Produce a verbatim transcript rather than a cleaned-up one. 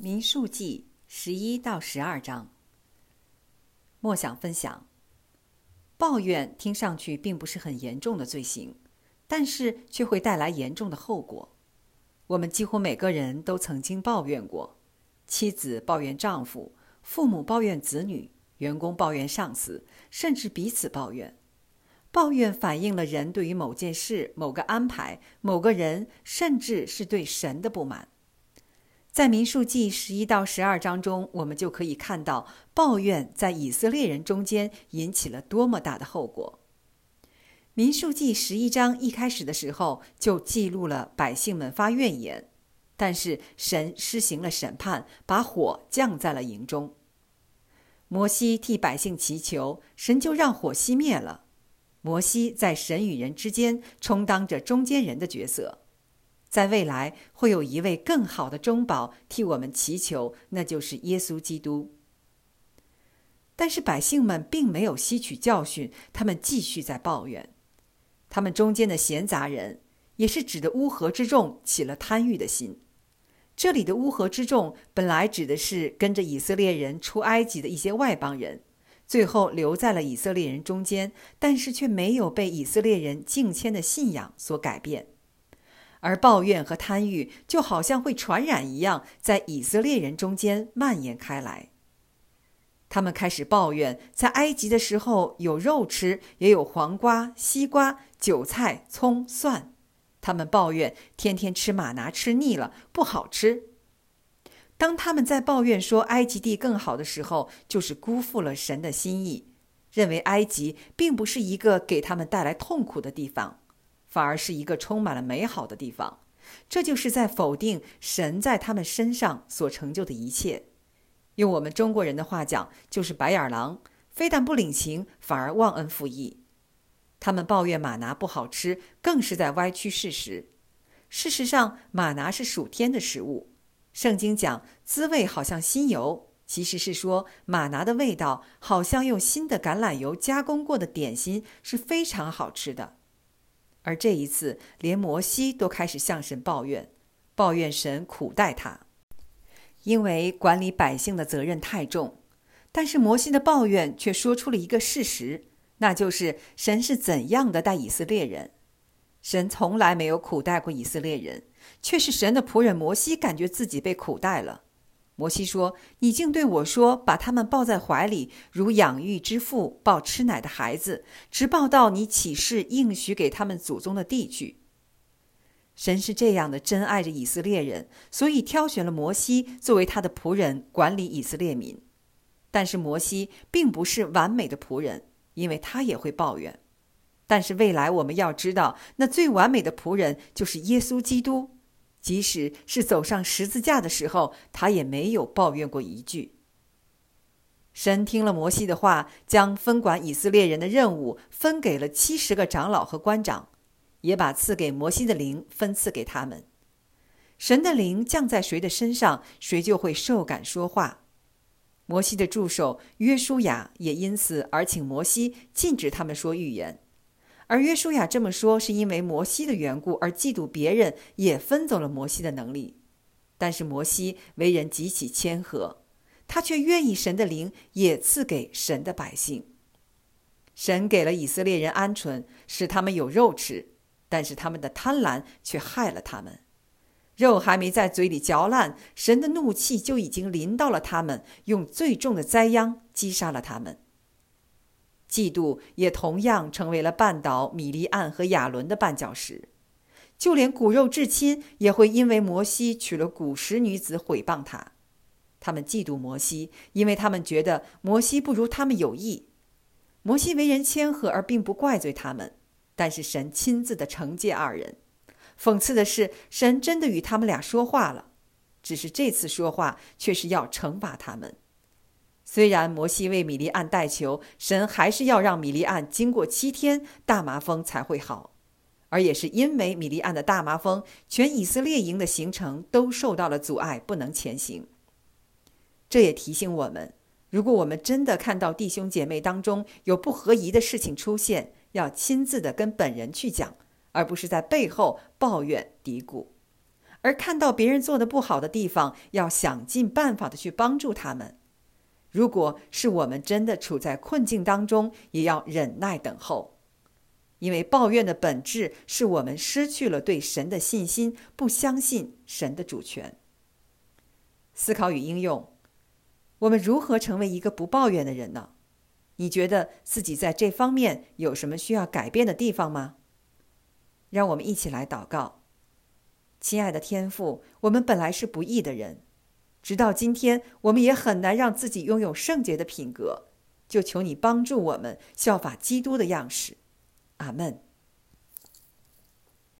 民数记十一到十二章。默想分享。抱怨听上去并不是很严重的罪行，但是却会带来严重的后果。我们几乎每个人都曾经抱怨过，妻子抱怨丈夫，父母抱怨子女，员工抱怨上司，甚至彼此抱怨。抱怨反映了人对于某件事、某个安排、某个人，甚至是对神的不满。在民数记十一到十二章中，我们就可以看到抱怨在以色列人中间引起了多么大的后果。民数记十一章一开始的时候就记录了百姓们发怨言，但是神施行了审判，把火降在了营中。摩西替百姓祈求，神就让火熄灭了。摩西在神与人之间充当着中间人的角色。在未来会有一位更好的中保替我们祈求，那就是耶稣基督。但是百姓们并没有吸取教训，他们继续在抱怨。他们中间的闲杂人，也是指的乌合之众，起了贪欲的心。这里的乌合之众本来指的是跟着以色列人出埃及的一些外邦人，最后留在了以色列人中间，但是却没有被以色列人敬虔的信仰所改变。而抱怨和贪欲就好像会传染一样，在以色列人中间蔓延开来。他们开始抱怨，在埃及的时候有肉吃，也有黄瓜、西瓜、韭菜、葱、蒜。他们抱怨天天吃玛拿吃腻了，不好吃。当他们在抱怨说埃及地更好的时候，就是辜负了神的心意，认为埃及并不是一个给他们带来痛苦的地方，反而是一个充满了美好的地方。这就是在否定神在他们身上所成就的一切。用我们中国人的话讲，就是白眼狼，非但不领情，反而忘恩负义。他们抱怨玛拿不好吃，更是在歪曲事实。事实上，玛拿是属天的食物。圣经讲滋味好像新油，其实是说玛拿的味道好像用新的橄榄油加工过的点心，是非常好吃的。而这一次，连摩西都开始向神抱怨，抱怨神苦待他，因为管理百姓的责任太重。但是摩西的抱怨却说出了一个事实，那就是神是怎样的待以色列人。神从来没有苦待过以色列人，却是神的仆人摩西感觉自己被苦待了。摩西说，你竟对我说，把他们抱在怀里，如养育之父抱吃奶的孩子，直抱到你起誓应许给他们祖宗的地去。神是这样的珍爱着以色列人，所以挑选了摩西作为他的仆人，管理以色列民。但是摩西并不是完美的仆人，因为他也会抱怨。但是未来我们要知道，那最完美的仆人就是耶稣基督。即使是走上十字架的时候，他也没有抱怨过一句。神听了摩西的话，将分管以色列人的任务分给了七十个长老和官长，也把赐给摩西的灵分赐给他们。神的灵降在谁的身上，谁就会受感说话。摩西的助手约书亚也因此而请摩西禁止他们说预言。而约书亚这么说，是因为摩西的缘故，而嫉妒别人也分走了摩西的能力。但是摩西为人极其谦和，他却愿意神的灵也赐给神的百姓。神给了以色列人鹌鹑，使他们有肉吃，但是他们的贪婪却害了他们。肉还没在嘴里嚼烂，神的怒气就已经临到了他们，用最重的灾殃击杀了他们。嫉妒也同样成为了绊倒米利暗和亚伦的绊脚石，就连骨肉至亲也会因为摩西娶了古时女子毁谤他。他们嫉妒摩西，因为他们觉得摩西不如他们有义。摩西为人谦和而并不怪罪他们，但是神亲自的惩戒二人。讽刺的是，神真的与他们俩说话了，只是这次说话却是要惩罚他们。虽然摩西为米利暗代求，神还是要让米利暗经过七天大麻风才会好。而也是因为米利暗的大麻风，全以色列营的行程都受到了阻碍，不能前行。这也提醒我们，如果我们真的看到弟兄姐妹当中有不合宜的事情出现，要亲自的跟本人去讲，而不是在背后抱怨嘀咕。 而看到别人做的不好的地方，要想尽办法的去帮助他们。如果是我们真的处在困境当中，也要忍耐等候。因为抱怨的本质是我们失去了对神的信心，不相信神的主权。思考与应用：我们如何成为一个不抱怨的人呢？你觉得自己在这方面有什么需要改变的地方吗？让我们一起来祷告。亲爱的天父，我们本来是不义的人，直到今天，我们也很难让自己拥有圣洁的品格，就求你帮助我们效法基督的样式。阿们。